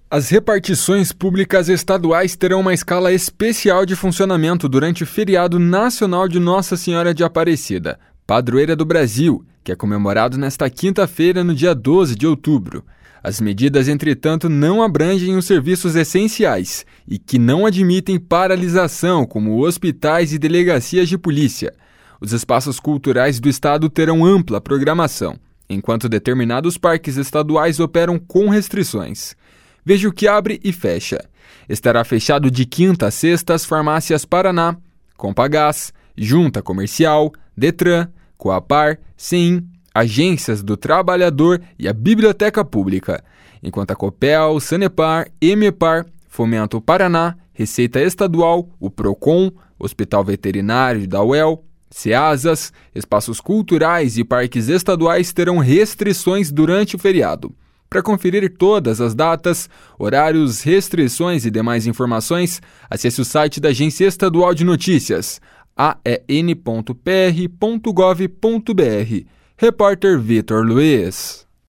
As repartições públicas estaduais terão uma escala especial de funcionamento durante o feriado nacional de Nossa Senhora de Aparecida, padroeira do Brasil, que é comemorado nesta quinta-feira, no dia 12 de outubro. As medidas, entretanto, não abrangem os serviços essenciais e que não admitem paralisação, como hospitais e delegacias de polícia. Os espaços culturais do estado terão ampla programação, enquanto determinados parques estaduais operam com restrições. Veja o que abre e fecha. Estará fechado de quinta a sexta as farmácias Paraná, Compagás, Junta Comercial, Detran, Coapar, CEIM, agências do Trabalhador e a Biblioteca Pública, enquanto a Copel, Sanepar, Emepar, Fomento Paraná, Receita Estadual, o Procon, Hospital Veterinário da UEL, Ceasas, espaços culturais e parques estaduais terão restrições durante o feriado. Para conferir todas as datas, horários, restrições e demais informações, acesse o site da Agência Estadual de Notícias, aen.pr.gov.br. Repórter Vitor Luiz.